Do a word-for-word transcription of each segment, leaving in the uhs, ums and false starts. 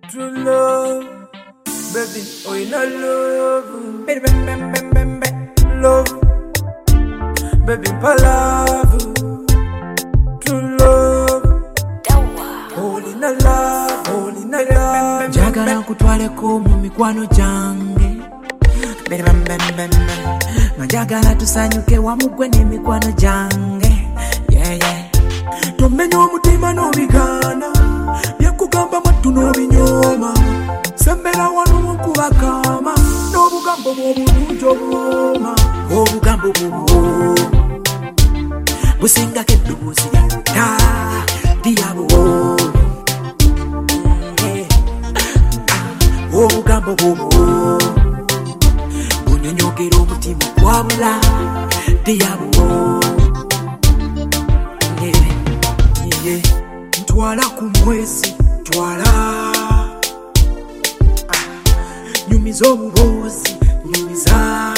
True love, baby, oh you know love, baby, bam, bam, bam, bam, bam. Love, baby, love, true love, holy na love, holy na love. Njagala nkutwaleko mu mikwano gyange, baby, bam, bam, bam, bam. Njagala tusanyuke wamu gwe n'emikwano gyange, yeah, yeah. Tomenya omutima n'obigaana, byakugamba mwattu n'obinyoma. Sembera wano mukubakama, n'obugambo bw'obulungi obuwooma. Obugambo bw'obuwo busingako eddoboozi ly'enta ly'abuwo. Obugambo bw'obuwo bunyonyogera omutima gwabula ly'abuwo. Ntwala ku mwezi, twala nyumiza obubozi, nyumiza.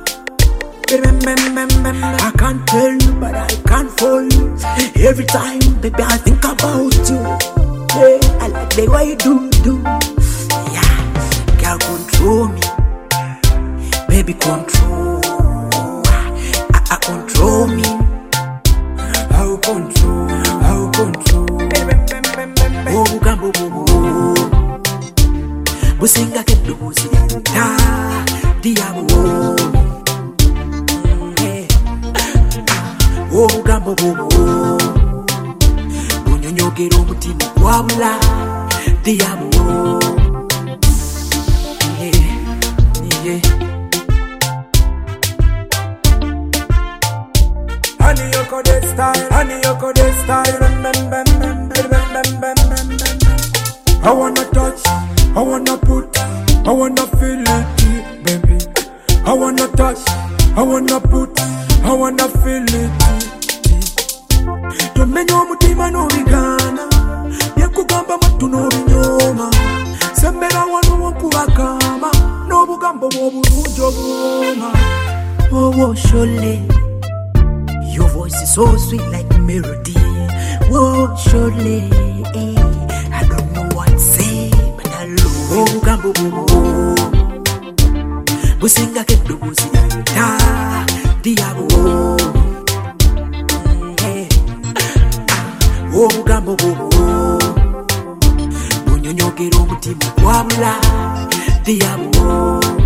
I can't tell you, but I can't fall you. Every time, baby, I think about you. Yeah, I like the way you do, do. Yeah, girl, control me. Baby, control. I, I control me. How control, how control. Obugambo bw'obuwo busingako eddoboozi ly'enta ly'abuwo. Obugambo bw'obuwo bunyonyogera omutima gwabula ly'abuwo. Honey, you got that style, honey, you got that style. Bam, bam, bam, bam, bam, bam, bam, bam, bam. I wanna touch, I wanna put, I wanna feel it, baby. I wanna touch, I wanna put, I wanna feel it. Tomenya omutima n'obigaana, byakugamba mwattu n'obinyoma. Sembera wano wankubakama, n'obugambo bw'obulungi obuwooma. Oh, surely your voice is so sweet like melody. Oh, surely I don't know what to say, but I love you. Obugambo bw'obuwo busingako eddoboozi ly'enta ly'abuwo. Obugambo bw'obuwo bunyonyogera omutima gwabula ly'abuwo.